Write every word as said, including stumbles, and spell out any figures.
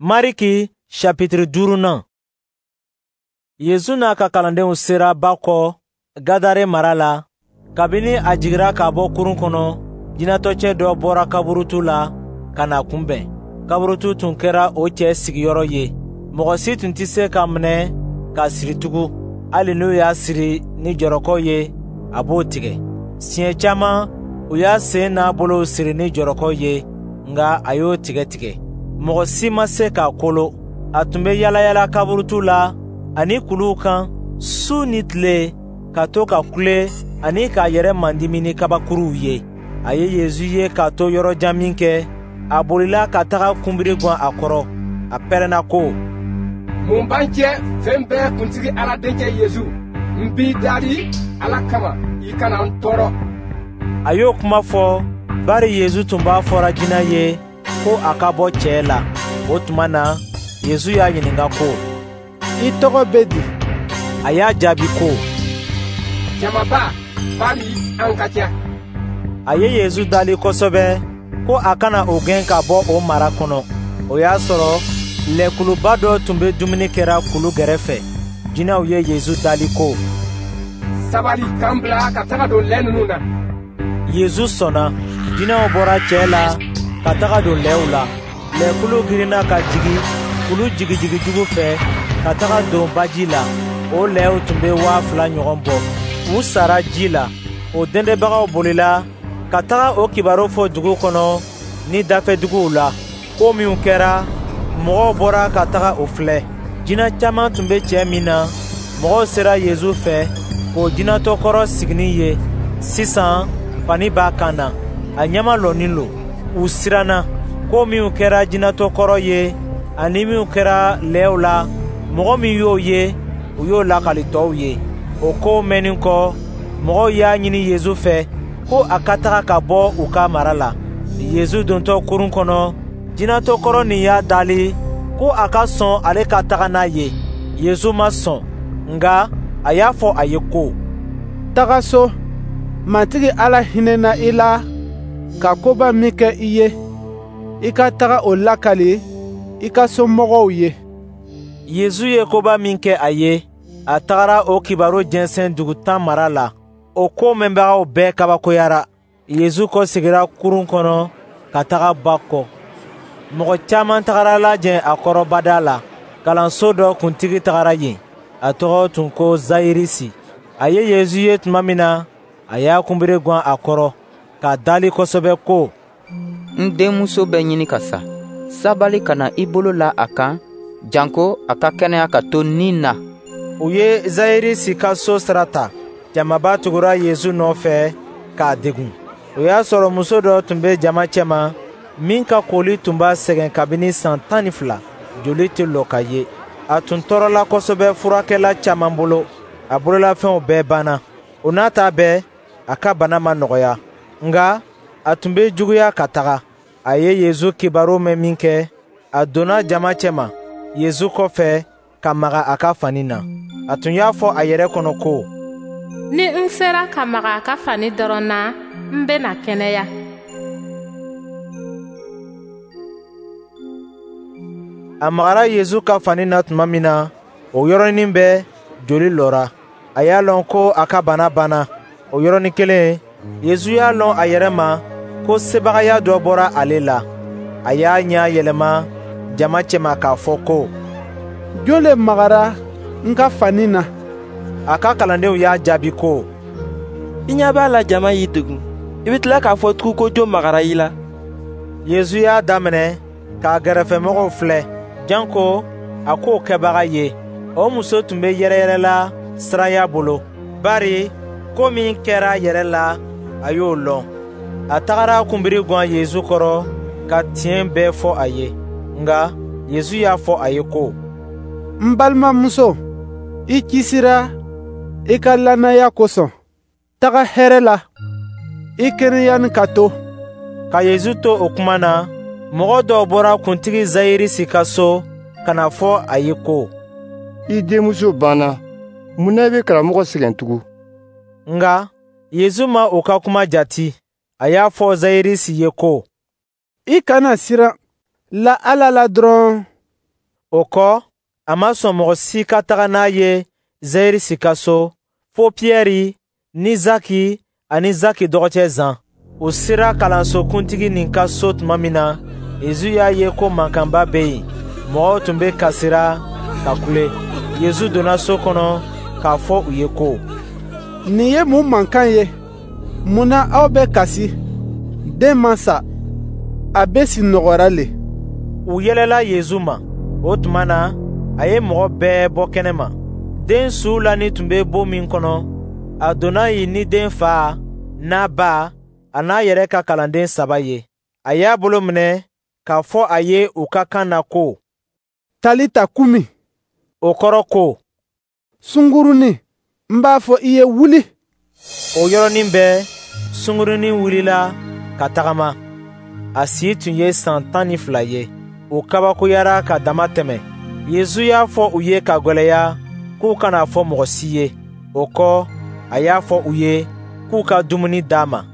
Mariki chapitre duurunan. Yezu n'a ka kalandenw sera ba kɔ Gadare mara la. Kabini a jigira ka bɔ kurun kɔnɔ, jinatɔcɛ dɔ bɔra kaburutu la ka na kunbɛn. Kaburutu tun kɛra o cɛ sigiyɔrɔ ye. Mɔgɔ si tun tɛ se ka minɛ k'a siri tugun. Hali n'u y'a siri ni jɔrɔkɔ ye, a b'o tigɛ. Siɲɛ caman u y'a sen n'a bolo siri ni jɔrɔkɔ ye, nka a y'o tigɛ tigɛ. Mɔgɔ si ma se k'a kolo. A tun bɛ yalayala kaburutu la ani kuluw kan su ni tile, ka to ka kule ani k'a yɛrɛ mandimi ni kabakuruw ye. A ye Yezu ye k'a to yɔrɔjan min kɛ, a bolila ka taga kunbiri gwan a kɔrɔ. A pɛrɛnna ko: mun b'an cɛ fɛn bɛɛ kuntigi Ala denkɛ Yezu, n b'i dali Ala kama i kana n tɔɔrɔ. A y'o kuma fɔ bari Yezu tun b'a fɔra jinɛ ye ko a ka bɔ cɛ la. O tuma na Yezu y'a ɲininka ko: i tɔgɔ bɛ di? A y'a jaabi ko: jamaba, bari an ka ca. A ye Yezu dali kosɛbɛ ko a kana o gɛn ka bɔ o mara kɔnɔ. O y'a sɔrɔ lɛkuluba dɔ tun bɛ dumuni kɛra kulu gɛrɛfɛ. Jinɛw ye Yezu dali ko: sabali k'an bila ka taga don lɛ ninnu na. Yezu sɔnna. Jinɛw bɔra cɛ la ka taga don lɛw la. Lɛkulu girinna ka jigi kulu jigijigi jugu fɛ ka taga don baji la. O lɛw tun bɛ waa fila ɲɔgɔn bɔ. U sara ji la. O dɛndɛbagaw bolila ka taga o kibaru fɔ dugu kɔnɔ ni dafɛduguw la. Ko minw kɛra, mɔgɔw bɔra ka taga o filɛ. Jinɛ caman tun bɛ cɛ min na. Mɔgɔw sera Yezu fɛ k'o jinɛtɔkɔrɔ siginin ye. Sisan fani b'a kan na, a ɲɛma lɔnnin lo. U siranna. Ko minw kɛra jinɛtɔkɔrɔ ye ani minw kɛra lɛw la, mɔgɔ min y'o ye, u y'o lakali tɔw ye. O kow mɛnnin kɔ, mɔgɔw y'a ɲini Yezu fɛ ko a ka taga ka bɔ u ka mara la. Yezu dontɔ kurun kɔnɔ, jinɛtɔkɔrɔ nin y'a dali ko a ka sɔn ale ka taga n'a ye. Yezu ma sɔn, nka a y'a fɔ a ye ko: taga so, matigi Ala hinɛna i la ka koba min kɛ i ye, i ka taga o lakali i ka somɔgɔw ye. Yezu ye koba min kɛ a ye, a tagara o kibaru jɛnsɛn dugu tan mara la. O ko mɛnbagaw bɛɛ kabakoyara. Yezu kɔsegira kurun kɔnɔ ka taga ba kɔ. Mɔgɔ caman tagara lajɛ a kɔrɔ bada la. Kalanso dɔ kuntigi tagara yen. A tɔgɔ tun ko Zayirisi. A ye Yezu ye tuma min na, a y'a kunbiri gwan a kɔrɔ k'a dali kosɛbɛ ko: n denmuso bɛ ɲini ka sa. Sabali kana i bolo la a kan, janko a ka kɛnɛya ka to nin na. U ye Zayirisi ka so sira ta. Jamaba tugura Yezu nɔfɛ k'a degun. O y'a sɔrɔ muso dɔ tun bɛ jama cɛma min ka koli tun b'a sɛgɛn kabini san tan ni fila. Joli tɛ lɔ ka ye. A tun tɔɔrɔla kosɛbɛ furakɛla caman bolo. A bololafɛnw bɛɛ banna. O n'a ta bɛɛ, a ka bana ma nɔgɔya. Nka a tun bɛ juguya ka taga. A ye Yezu kibaru mɛn min kɛ, a donna jama cɛma Yezu kɔfɛ ka maga a ka fani na. A tun y'a fɔ a yɛrɛ kɔnɔ ko: ni n sera ka maga a ka fani dɔrɔn na, n bɛna kɛnɛya. A magara Yezu ka fani na tuma min na, o yɔrɔnin bɛɛ joli lɔra. A y'a lɔn ko a ka bana banna. O yɔrɔnin kelen, Yezu y'a lɔn a yɛrɛ ma ko sebagaya dɔ bɔra ale la. A y'a ɲɛ yɛlɛma jama cɛma k'a fɔ ko: jɔn le magara n ka fani na? A ka kalandenw y'a jaabi ko: i ɲɛ b'a la jama y'i degun, i bɛ tila k'a fɔ tugun ko jɔn magara i la? Yezu y'a daminɛ k'a gɛrɛfɛmɔgɔw filɛ, janko a k'o kɛbaga ye. O muso tun bɛ yɛrɛyɛrɛla siraya bolo, bari ko min kɛra a yɛrɛ la a y'o lɔn. A tagara kunbiri gwan Yezu kɔrɔ ka tiɲɛ bɛɛ fɔ a ye. Nka Yezu y'a fɔ a ye ko: n balimamuso, i kisira i ka lannaya kosɔn. Taga hɛrɛ la, i kɛnɛyani ka to. Ka Yezu to o kuma na, mɔgɔ dɔw bɔra kuntigi Zayirisi ka so ka na fɔ a ye ko: i denmuso banna, mun na i bɛ karamɔgɔ sɛgɛn tugun? Nka Yezu ma o ka kuma jati. A y'a fɔ Zayirisi ye ko: i kana siran, la Ala la dɔrɔn O kɔ a ma sɔn mɔgɔ si ka taga n'a ye Zayirisi ka so fo Piyɛri ni Zaki ani Zaki dɔgɔcɛ Zan. U sera kalansokuntigi nin ka so tuma min na, Yezu y'a ye ko mankanba bɛ yen. Mɔgɔw tun bɛ kasira ka kule. Yezu donna so kɔnɔ k'a fɔ u ye ko: nin ye mun mankan ye? Mun na aw bɛ kasi? Den ma sa, a bɛ si nɔgɔra le. U yɛlɛla Yezu ma. O tuma na a ye mɔgɔ bɛɛ bɔ kɛnɛma. Den suulani tun bɛ bon min kɔnɔ, a donna yen ni den fa n'a ba a n'a yɛrɛ ka kalanden saba ye. A y'a bolo minɛ k'a fɔ a ye u ka kan na ko: Talita kumi. O kɔrɔ ko: sungurunin, n b'a fɔ i ye wuli. O yɔrɔnin bɛɛ sungurunin wulila ka tagama. A si tun ye san tan ni fila ye. O kabakoyara ka dama tɛmɛ. Yezu y'a fɔ u ye ka gwɛlɛya k'u kana fɔ mɔgɔ si ye. O kɔ a y'a fɔ u ye k'u ka dumuni d'a ma.